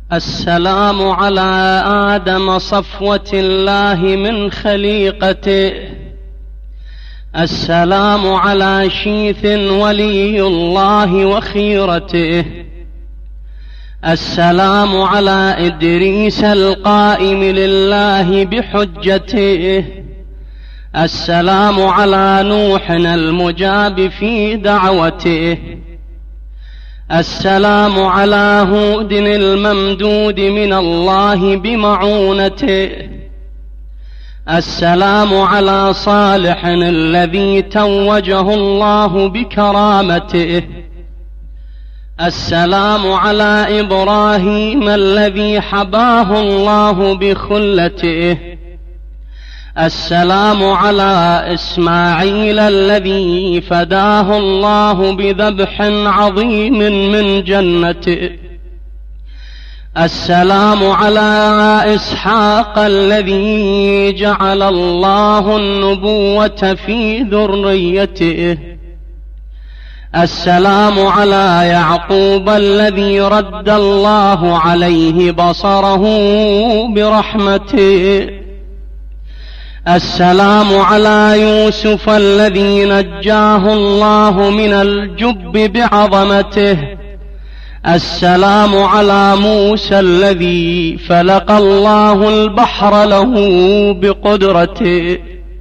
السلام على آدم صفوة الله من خليقته. السلام على شيث ولي الله وخيرته. السلام على إدريس القائم لله بحجته. السلام على نوح المجاب في دعوته. السلام على هود الممدود من الله بمعونته. السلام على صالح الذي توجه الله بكرامته. السلام على إبراهيم الذي حباه الله بخلته. السلام على إسماعيل الذي فداه الله بذبح عظيم من جنته. السلام على إسحاق الذي جعل الله النبوة في ذريته. السلام على يعقوب الذي رد الله عليه بصره برحمته. السلام على يوسف الذي نجاه الله من الجب بعظمته. السلام على موسى الذي فلق الله البحر له بقدرته.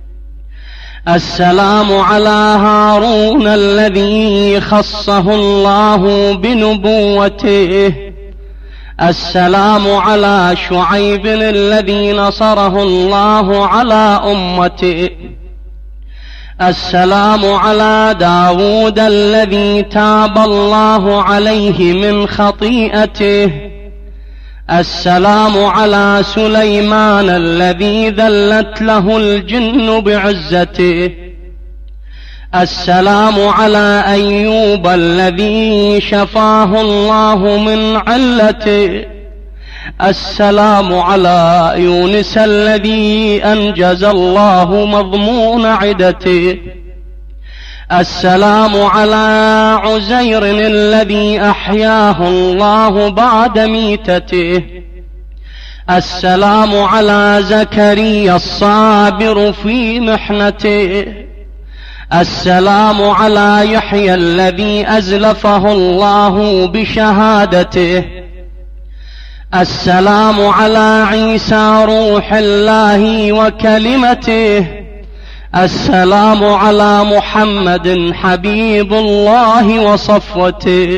السلام على هارون الذي خصه الله بنبوته. السلام على شعيب الذي نصره الله على أمته. السلام على داود الذي تاب الله عليه من خطيئته. السلام على سليمان الذي ذلت له الجن بعزته. السلام على أيوب الذي شفاه الله من علته. السلام على يونس الذي أنجز الله مضمون عدته. السلام على عزير الذي أحياه الله بعد ميتته. السلام على زكريا الصابر في محنته. السلام على يحيى الذي أزلفه الله بشهادته. السلام على عيسى روح الله وكلمته. السلام على محمد حبيب الله وصفوته.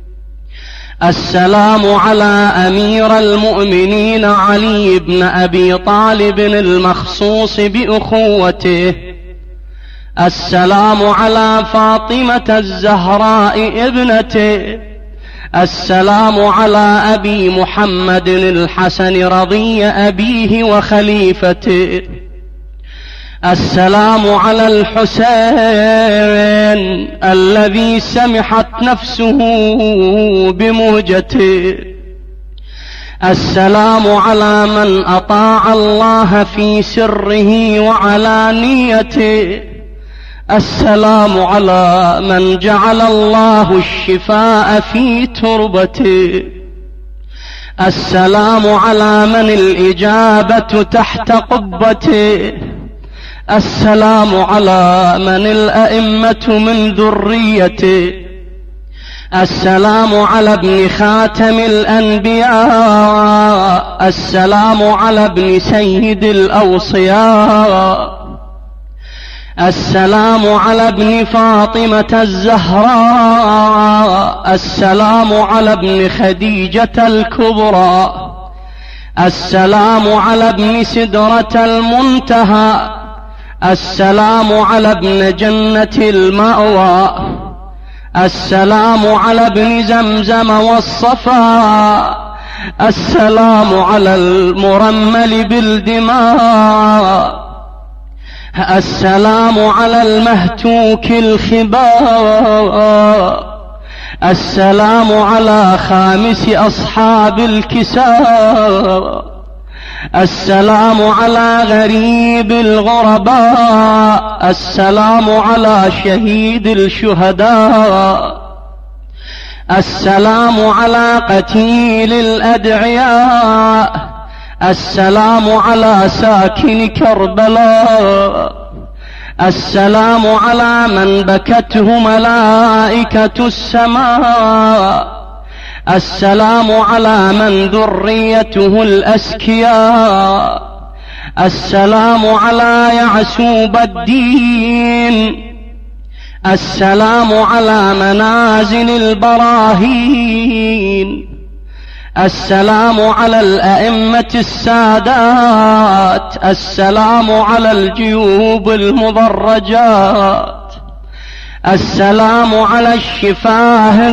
السلام على أمير المؤمنين علي بن أبي طالب المخصوص بأخوته. السلام على فاطمة الزهراء ابنته. السلام على أبي محمد الحسن رضي أبيه وخليفته. السلام على الحسين الذي سمحت نفسه بمهجته. السلام على من أطاع الله في سره وعلانيته. السلام على من جعل الله الشفاء في تربته. السلام على من الإجابة تحت قبته. السلام على من الأئمة من ذريته. السلام على ابن خاتم الأنبياء. السلام على ابن سيد الأوصياء. السلام على ابن فاطمة الزهراء. السلام على ابن خديجة الكبرى. السلام على ابن سدرة المنتهى. السلام على ابن جنة المأوى. السلام على ابن زمزم والصفا. السلام على المرمل بالدماء. السلام على المهتوك الخباء. السلام على خامس أصحاب الكساء. السلام على غريب الغرباء. السلام على شهيد الشهداء. السلام على قتيل الأدعياء، السلام على ساكن كربلاء، السلام على من بكته ملائكة السماء، السلام على من ذريته الأسكياء، السلام على يعسوب الدين، السلام على منازل البراهين، السلام على الأئمة السادات، السلام على الجيوب المضرجات، السلام على الشفاه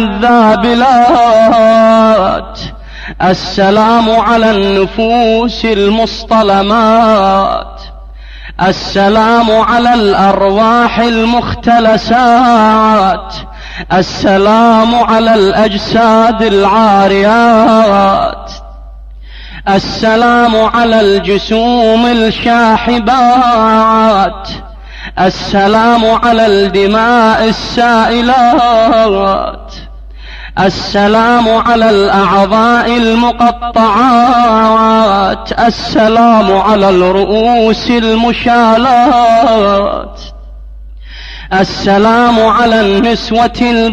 الذابلات، السلام على النفوس المصطلمات، السلام على الأرواح المختلسات، السلام على الأجساد العاريات، السلام على الجسوم الشاحبات، السلام على الدماء السائلات، السلام على الأعضاء المقطعات، السلام على الرؤوس المشالات، السلام على النسوة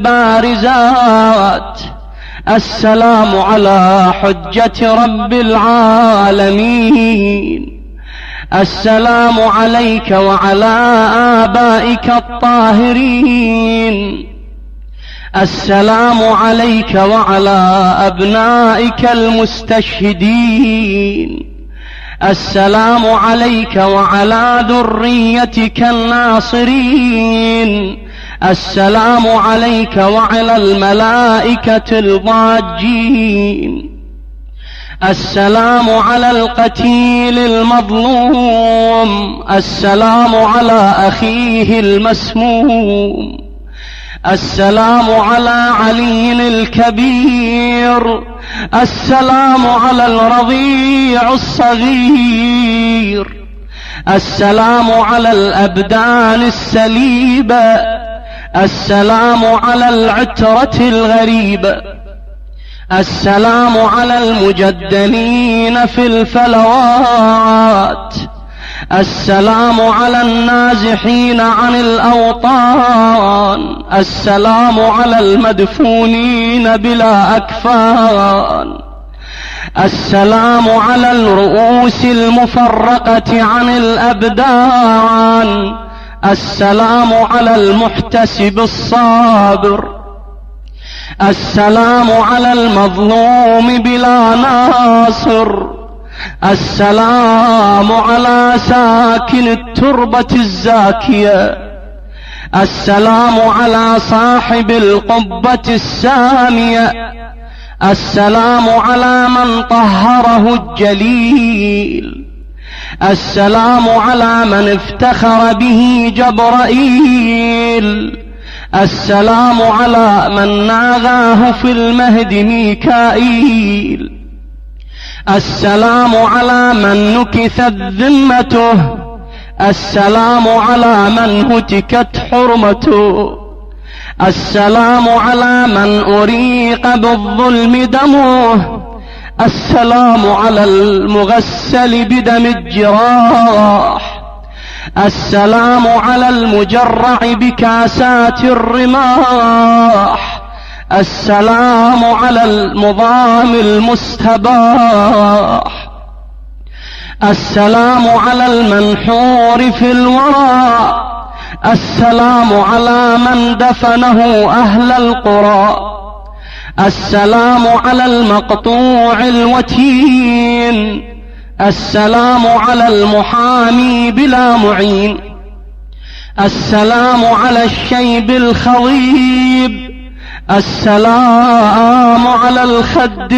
البارزات، السلام على حجة رب العالمين، السلام عليك وعلى آبائك الطاهرين، السلام عليك وعلى أبنائك المستشهدين، السلام عليك وعلى ذريتك الناصرين، السلام عليك وعلى الملائكة الضاجين، السلام على القتيل المظلوم، السلام على أخيه المسموم، السلام على علي الكبير، السلام على الرضيع الصغير، السلام على الأبدان السليبة، السلام على العترة الغريبة، السلام على المجدلين في الفلوات، السلام على النازحين عن الأوطان، السلام على المدفونين بلا أكفان، السلام على الرؤوس المفرقة عن الأبدان، السلام على المحتسب الصابر، السلام على المظلوم بلا ناصر، السلام على ساكن التربة الزاكية، السلام على صاحب القبة السامية، السلام على من طهره الجليل، السلام على من افتخر به جبرائيل، السلام على من ناغاه في المهد ميكائيل، السلام على من نكثت ذمته، السلام على من هتكت حرمته، السلام على من أريق بالظلم دمه، السلام على المغسل بدم الجراح، السلام على المجرع بكاسات الرماح، السلام على المضام المستباح، السلام على المنحور في الورى، السلام على من دفنه أهل القرى، السلام على المقطوع الوتين، السلام على المحامي بلا معين، السلام على الشيب الخضيب، السلام على الخد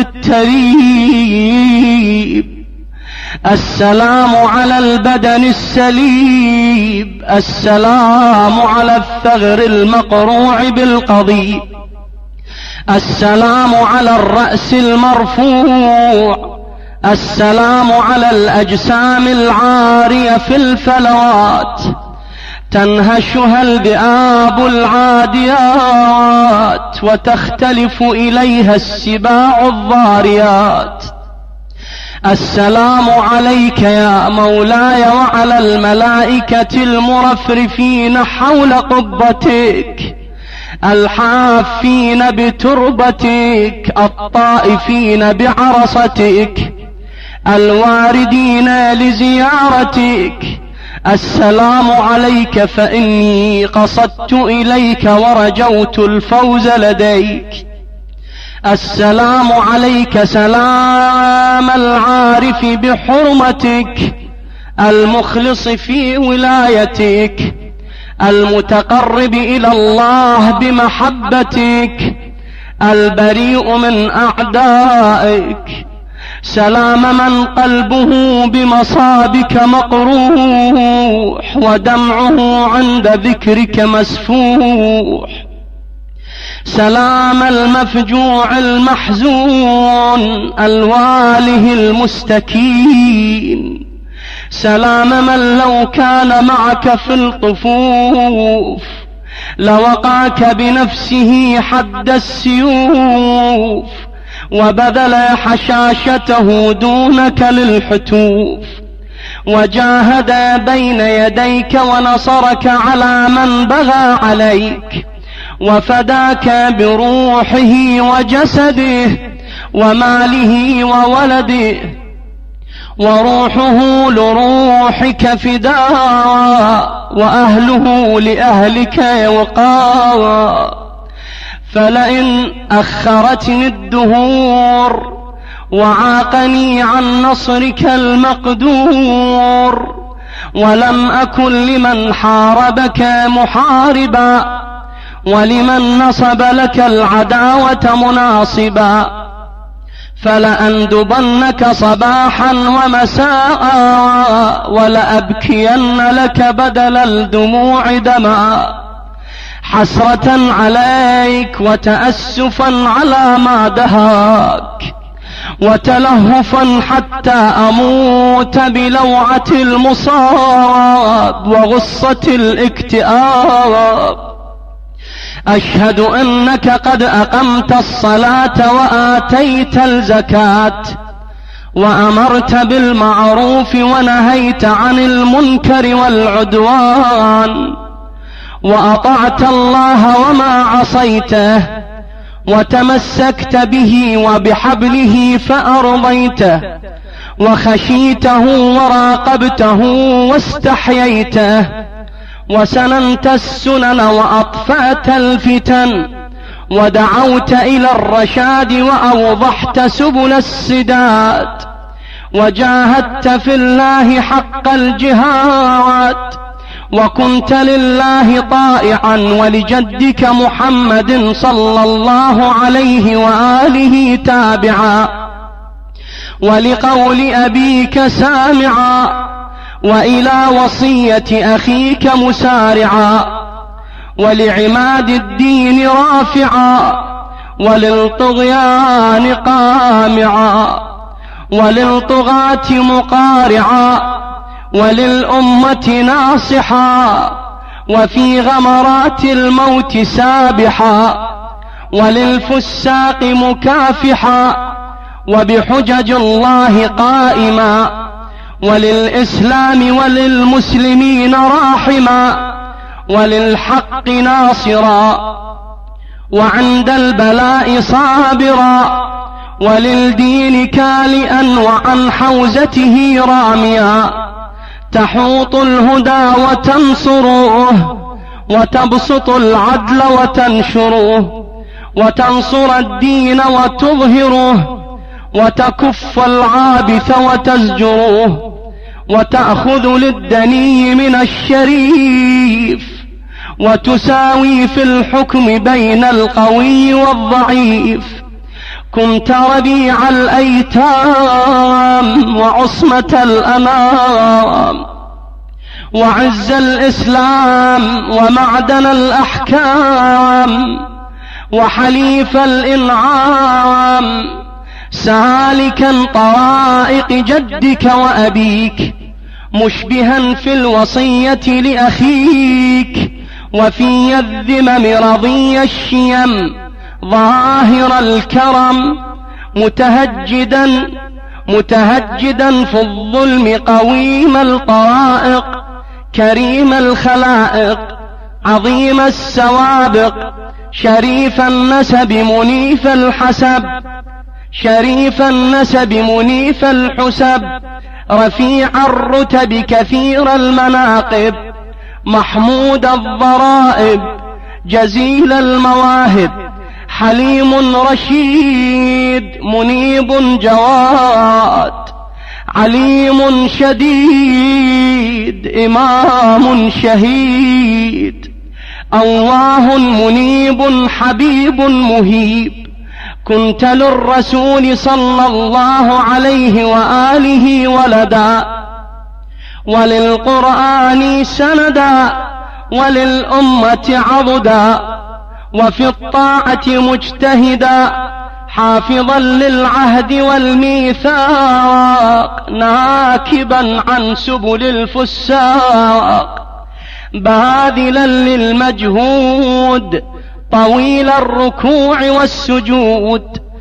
التريب، السلام على البدن السليب، السلام على الثغر المقروع بالقضيب، السلام على الرأس المرفوع، السلام على الأجسام العارية في الفلوات، تنهشها الذئاب العاديات وتختلف إليها السباع الضاريات. السلام عليك يا مولاي وعلى الملائكة المرفرفين حول قبتك، الحافين بتربتك، الطائفين بعرصتك، الواردين لزيارتك. السلام عليك فإني قصدت إليك ورجوت الفوز لديك. السلام عليك سلام العارف بحرمتك، المخلص في ولايتك، المتقرب إلى الله بمحبتك، البريء من أعدائك. سلام من قلبه بمصابك مقروح ودمعه عند ذكرك مسفوح. سلام المفجوع المحزون الواله المستكين. سلام من لو كان معك في الطفوف لوقعك بنفسه حد السيوف، وبذل حشاشته دونك للحتوف، وجاهد بين يديك ونصرك على من بغى عليك، وفداك بروحه وجسده وماله وولده، وروحه لروحك فداء، وأهله لأهلك وقاء. فلئن أخرتني الدهور وعاقني عن نصرك المقدور، ولم أكن لمن حاربك محاربا، ولمن نصب لك العداوة مناصبا، فلأندبنك صباحا ومساء، ولأبكين لك بدل الدموع دما، حسرة عليك وتأسفا على ما دهاك، وتلهفا حتى أموت بلوعة المصاب وغصة الاكتئاب. أشهد أنك قد أقمت الصلاة وآتيت الزكاة، وأمرت بالمعروف ونهيت عن المنكر والعدوان، وأطعت الله وما عصيته، وتمسكت به وبحبله فأرضيته، وخشيته وراقبته واستحييته، وسننت السنن وأطفأت الفتن، ودعوت إلى الرشاد وأوضحت سبل السداد، وجاهدت في الله حق الجهاد، وكنت لله طائعا ولجدك محمد صلى الله عليه وآله تابعا، ولقول أبيك سامعا، وإلى وصية أخيك مسارعا، ولعماد الدين رافعا، وللطغيان قامعا، وللطغاة مقارعا، وللأمة ناصحا، وفي غمرات الموت سابحا، وللفساق مكافحا، وبحجج الله قائما، وللإسلام وللمسلمين راحما، وللحق ناصرا، وعند البلاء صابرا، وللدين كالئا وعن حوزته راميا، تحوط الهدى وتنصره، وتبسط العدل وتنشره، وتنصر الدين وتظهره، وتكف العابث وتزجره، وتأخذ للدني من الشريف، وتساوي في الحكم بين القوي والضعيف. كنت ربيع الأيتام وعصمة الأنام، وعز الإسلام ومعدن الأحكام، وحليف الإنعام، سالكا طرائق جدك وأبيك، مشبها في الوصية لأخيك، وفي الذمم رضي الشيم ظاهر الكرم، متهجدا في الظلم قويم الطرائق، كريم الخلائق عظيم السوابق، شريف النسب منيف الحسب، رفيع الرتب كثير المناقب، محمود الضرائب جزيل المواهب، حليم رشيد منيب جواد، عليم شديد إمام شهيد، الله منيب حبيب مهيب، كنت للرسول صلى الله عليه وآله ولدا، وللقرآن سندا، وللأمة عضدا، وفي الطاعة مجتهدا، حافظا للعهد والميثاق، ناكبا عن سبل الفساق، باذلا للمجهود، طويل الركوع والسجود،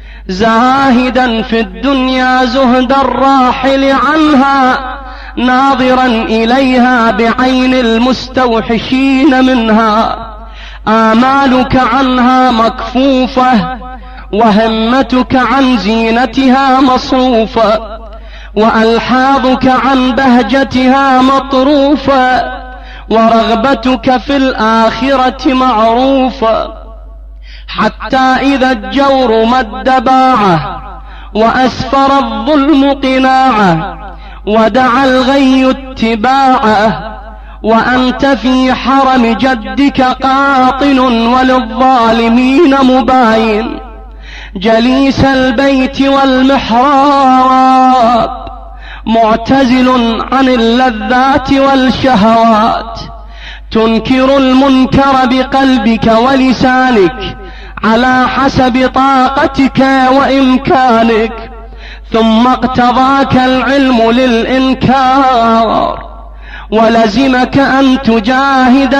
زاهدا في الدنيا زهد الراحل عنها، ناظرا إليها بعين المستوحشين منها، آمالك عنها مكفوفة، وهمتك عن زينتها مصروفة، وألحاظك عن بهجتها مطروفة، ورغبتك في الآخرة معروفة، حتى إذا الجور مد باعه، وأسفر الظلم قناعه، ودعا الغي اتباعه، وأنت في حرم جدك قاطن، وللظالمين مباين، جليس البيت والمحراب، معتزل عن اللذات والشهوات، تنكر المنكر بقلبك ولسانك على حسب طاقتك وإمكانك، ثم اقتضاك العلم للإنكار، ولزمك أن تجاهد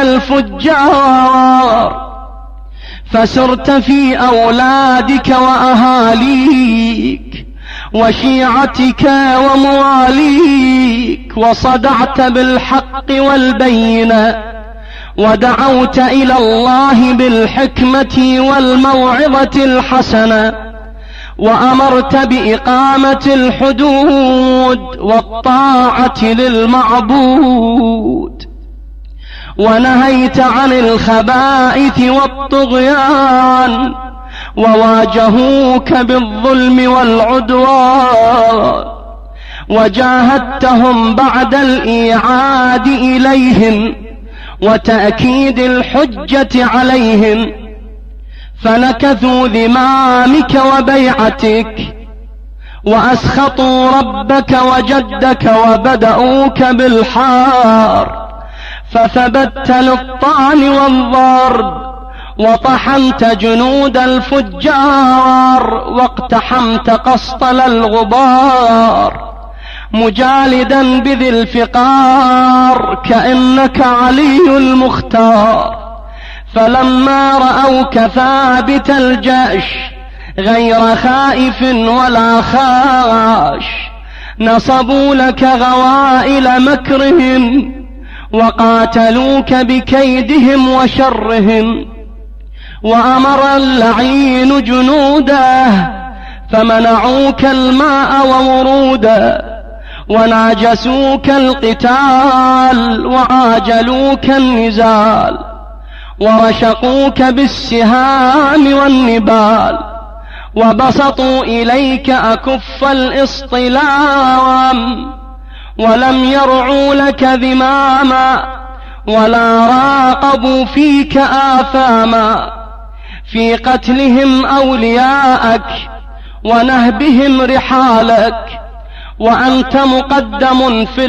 الفجار، فسرت في أولادك وأهاليك وشيعتك ومواليك، وصدعت بالحق والبينة، ودعوت إلى الله بالحكمة والموعظة الحسنة، وأمرت بإقامة الحدود والطاعة للمعبود، ونهيت عن الخبائث والطغيان، وواجهوك بالظلم والعدوان، وجاهدتهم بعد الإيعاد إليهم وتأكيد الحجة عليهم، فنكثوا ذمامك وبيعتك، وأسخطوا ربك وجدك، وبدأوك بالحار، فثبت للطعن والضرب، وطحنت جنود الفجار، واقتحمت قسطل الغبار، مجالدا بذي الفقار، كأنك علي المختار، فلما رأوك ثابت الجأش غير خائف ولا خاش، نصبوا لك غوائل مكرهم، وقاتلوك بكيدهم وشرهم، وأمر اللعين جنوده فمنعوك الماء ووروده، وناجسوك القتال وعاجلوك النزال، ورشقوك بالسهام والنبال، وبسطوا إليك أكف الإصطلام، ولم يرعوا لك ذماما، ولا راقبوا فيك آثاما، في قتلهم أولياءك ونهبهم رحالك، وأنت مقدم في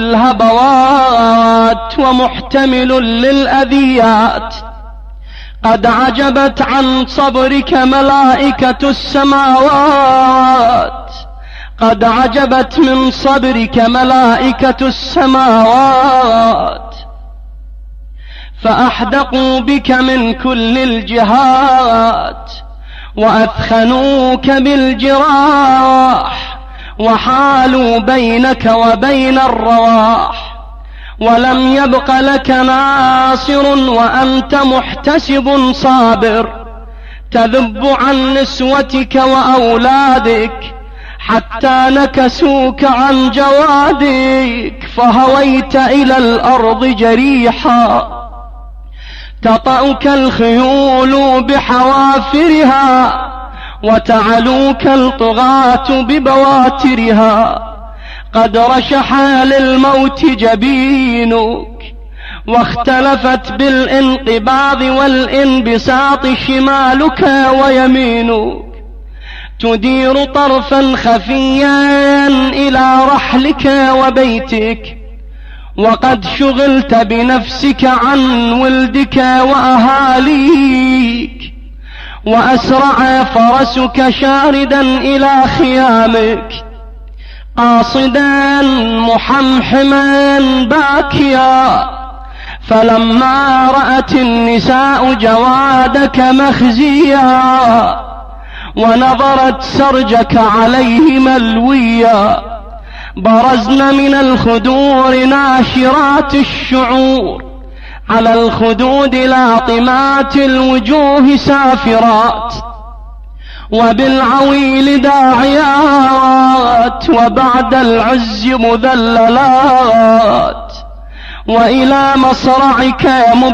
الهبوات ومحتمل للأذيات، قد عجبت عن صبرك ملائكة السماوات، قد عجبت من صبرك ملائكة السماوات، فأحدقوا بك من كل الجهات، وأثخنوك بالجراح، وحالوا بينك وبين الرواح، ولم يبق لك ناصر وأنت محتسب صابر، تذب عن نسوتك وأولادك حتى نكسوك عن جوادك، فهويت إلى الأرض جريحا، تطأك الخيول بحوافرها، وتعلوك الطغاة ببواترها، قد رشح للموت جبينك، واختلفت بالانقباض والانبساط شمالك ويمينك، تدير طرفا خفيا إلى رحلك وبيتك، وقد شغلت بنفسك عن ولدك وأهاليك، وأسرع فرسك شاردا إلى خيامك، قاصدا محمحما باكيا، فلما رأت النساء جوادك مخزيا، ونظرت سرجك عليه ملويا، برزن من الخدور ناشرات الشعور، على الخدود لاطمات الوجوه سافرات، وبالعويل داعيات، وبعد العز مذللات، وإلى مصرعك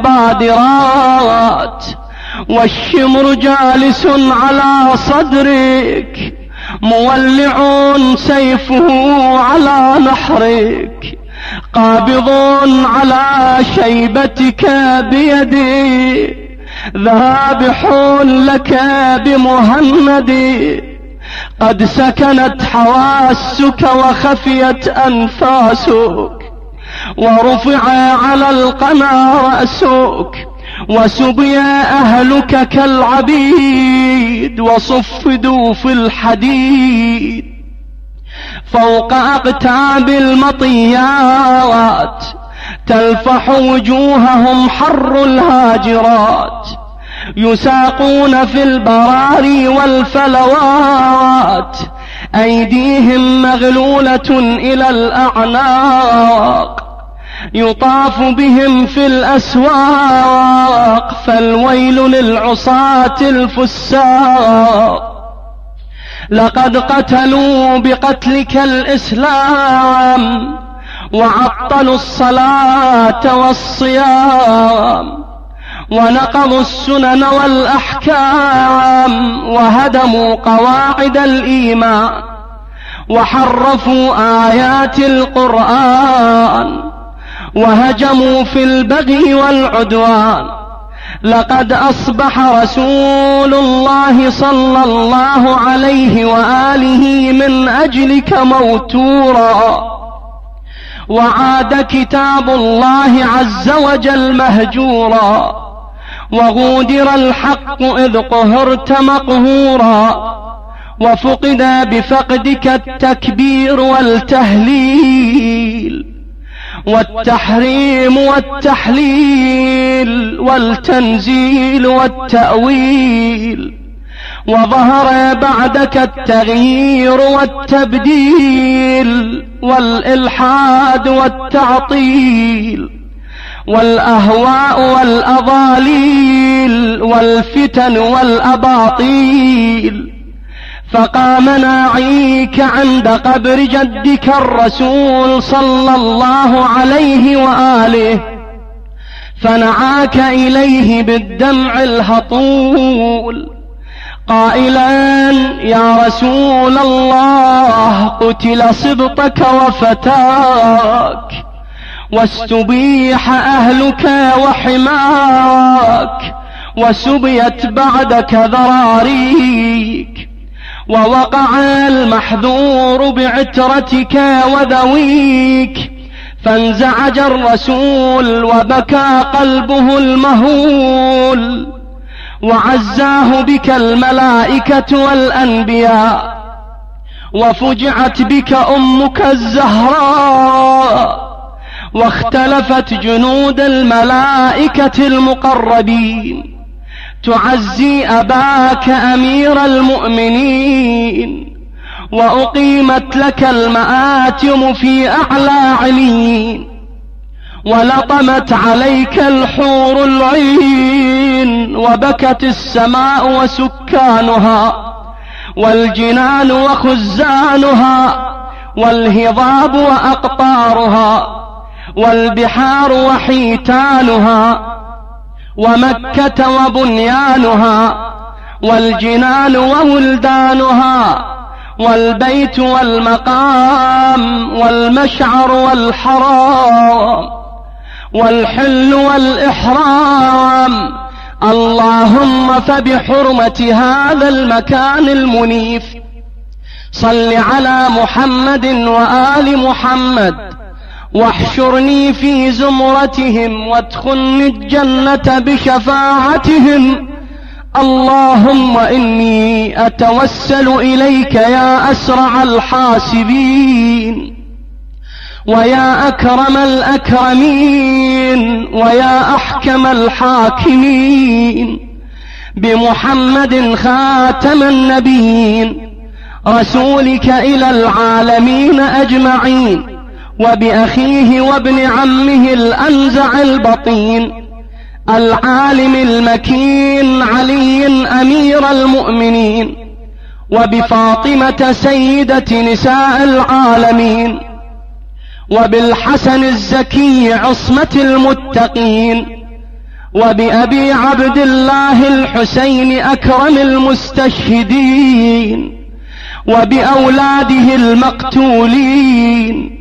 مبادرات، والشمر جالس على صدرك، مولع سيفه على نحرك، قابض على شيبتك بيدي، ذابح لك بمهندي، قد سكنت حواسك وخفيت أنفاسك، ورفع على القنا رأسك، وسبي أهلك كالعبيد، وصفدوا في الحديد، فوق أقتاب المطيات، تلفح وجوههم حر الهاجرات، يساقون في البراري والفلوات، أيديهم مغلولة إلى الأعناق، يطاف بهم في الأسواق، فالويل للعصاة الفساق، لقد قتلوا بقتلك الإسلام، وعطلوا الصلاة والصيام، ونقضوا السنن والأحكام، وهدموا قواعد الإيمان، وحرفوا آيات القرآن، وهجموا في البغي والعدوان. لقد أصبح رسول الله صلى الله عليه وآله من أجلك موتورا، وعاد كتاب الله عز وجل مهجورا، وغودر الحق إذ قهرت مقهورا، وفقد بفقدك التكبير والتهليل، والتحريم والتحليل، والتنزيل والتأويل، وظهر بعدك التغيير والتبديل، والإلحاد والتعطيل، والأهواء والأضاليل، والفتن والأباطيل. فقام ناعيك عند قبر جدك الرسول صلى الله عليه وآله، فنعاك إليه بالدمع الهطول قائلا: يا رسول الله، قتل صبطك وفتاك، واستبيح أهلك وحماك، وسبيت بعدك ذراريك، ووقع المحذور بعترتك وذويك. فانزعج الرسول وبكى قلبه المهول، وعزاه بك الملائكة والأنبياء، وفجعت بك أمك الزهراء، واختلفت جنود الملائكة المقربين تعزي أباك أمير المؤمنين، وأقيمت لك المآتم في أعلى عليين، ولطمت عليك الحور العين، وبكت السماء وسكانها، والجنان وخزانها، والهضاب وأقطارها، والبحار وحيتانها، ومكة وبنيانها، والجنان وولدانها، والبيت والمقام، والمشعر والحرام، والحل والإحرام. اللهم فبحرمة هذا المكان المنيف صل على محمد وآل محمد، واحشرني في زمرتهم، وادخلني الجنة بشفاعتهم. اللهم إني أتوسل إليك يا أسرع الحاسبين، ويا أكرم الأكرمين، ويا أحكم الحاكمين، بمحمد خاتم النبيين، رسولك إلى العالمين أجمعين، وبأخيه وابن عمه الأنزع البطين، العالم المكين علي أمير المؤمنين، وبفاطمة سيدة نساء العالمين، وبالحسن الزكي عصمة المتقين، وبأبي عبد الله الحسين أكرم المستشهدين، وبأولاده المقتولين،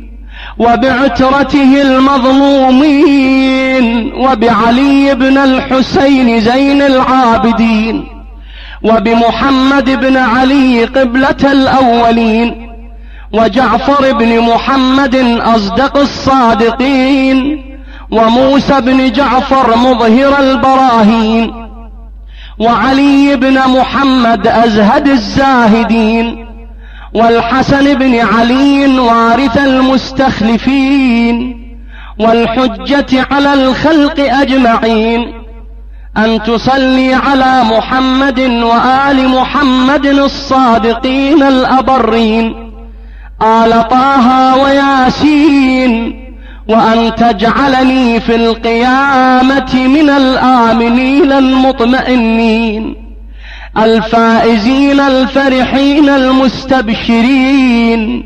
وبعترته المظلومين، وبعلي بن الحسين زين العابدين، وبمحمد بن علي قبلة الأولين، وجعفر بن محمد أصدق الصادقين، وموسى بن جعفر مظهر البراهين، وعلي بن محمد أزهد الزاهدين، والحسن بن علي وارث المستخلفين، والحجة على الخلق أجمعين، أن تصلي على محمد وآل محمد الصادقين الأبرين، آل طه وياسين، وأن تجعلني في القيامة من الآمنين المطمئنين الفائزين الفرحين المستبشرين.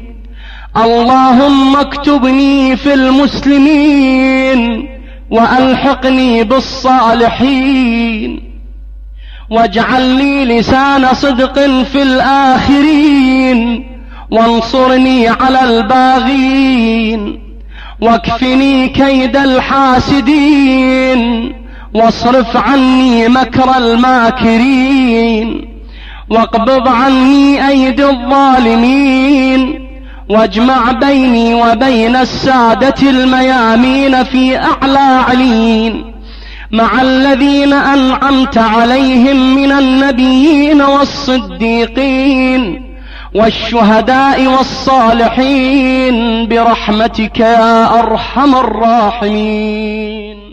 اللهم اكتبني في المسلمين، وألحقني بالصالحين، واجعل لي لسان صدق في الآخرين، وانصرني على الباغين، واكفني كيد الحاسدين، واصرف عني مكر الماكرين، واقبض عني أيدي الظالمين، واجمع بيني وبين السادة الميامين في أعلى عليين، مع الذين أنعمت عليهم من النبيين والصديقين والشهداء والصالحين، برحمتك يا أرحم الراحمين.